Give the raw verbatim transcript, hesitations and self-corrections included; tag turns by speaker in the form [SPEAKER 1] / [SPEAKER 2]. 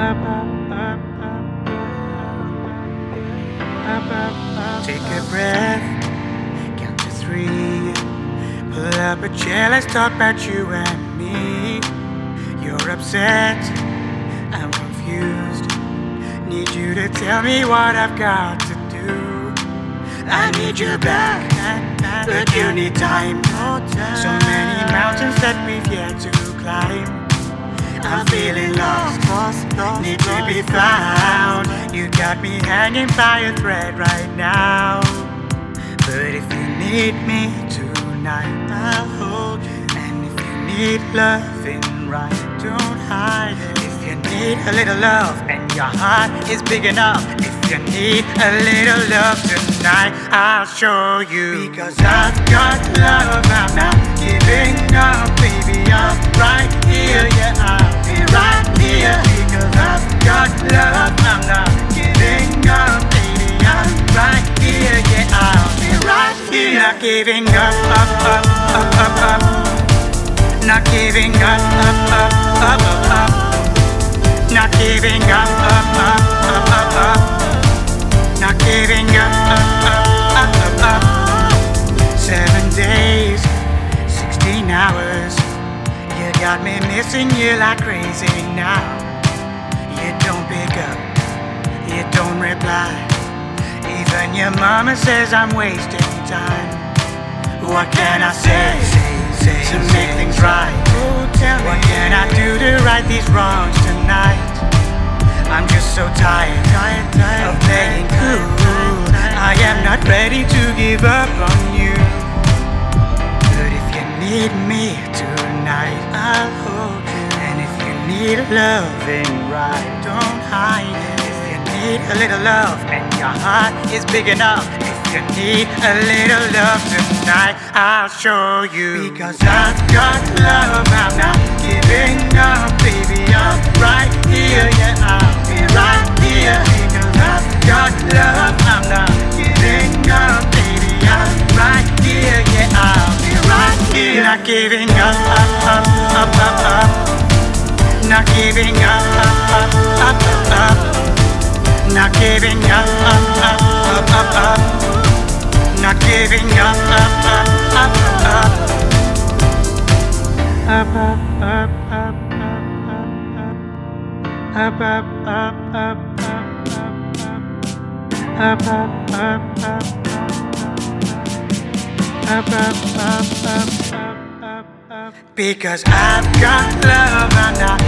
[SPEAKER 1] Take a breath, count to three. Pull up a chair, let's talk about you and me. You're upset, I'm confused. Need you to tell me what I've got to do. I need you back, but you need time. So many mountains that we've yet to climb. I'm feeling lost, need to be found. You got me hanging by a thread right now. But if you need me tonight, I'll hold you. And if you need loving right, don't hide it. If you need a little love and your heart is big enough, if you need a little love tonight, I'll show you. Because I've got love, I'm not giving up, baby, I'm right here, yeah, I'll be right here. Because I've got love, I'm not giving up, baby, I'm right here, yeah, I'll be right here. Not giving up, up, up, up, up, up. Not giving up, up, up, up, up, up. Not giving up, up, up, up, up, up. Not giving up, up, up, up, up, up. Seven days, sixteen hours. You got me missing you like crazy now. You don't pick up, you don't reply. Even your mama says I'm wasting time. What can I say, say, say to make things right? What can I do to right these wrongs tonight? I'm just so tired, tired, tired of playing cool. I am not ready to give up on you. But if you need me tonight, I'll hold you. And if you need loving right, don't hide it. If you need a little love and your heart is big enough, if you need a little love tonight, I'll show you. Because I've got love, I'm not giving up, baby, I'm right here, yeah, I'll be right here. Because I've got love, I'm not giving up, baby, I'm right here, yeah, I'll be right here. Not giving up, up, up, up, up, up. Not giving up, up, up, up, up, up. Not giving up, up, up, up, up, up. Not giving up, up, up, up, up, up, up, up, up, up, up, up, up, up, up, up, up, up, up, up. Because I've got love, I'm not